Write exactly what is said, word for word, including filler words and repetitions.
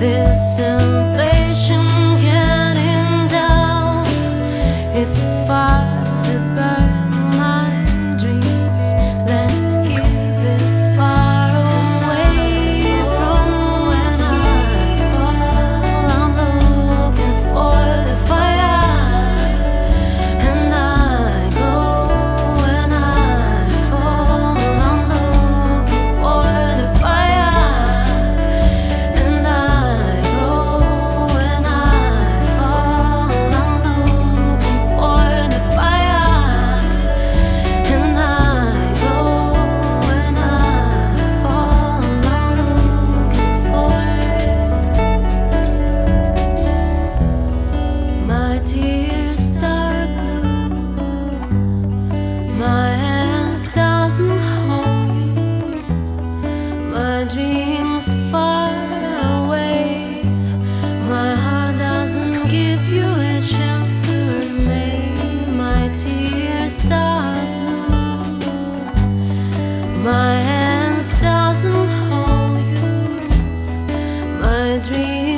This inflation getting down, it's a fire that burned my dreams. Let's keep it far away from when I fall. I'm looking for the fire, and I go when I fall. I'm looking for the fire, and I go when I fall. I'm looking for the fire, and I go when I fall. I'm looking for my tears start blue, my hands doesn't hold you, my dreams far away, my heart doesn't give you a chance to remain. My tears start blue, my hands doesn't hold you, my dreams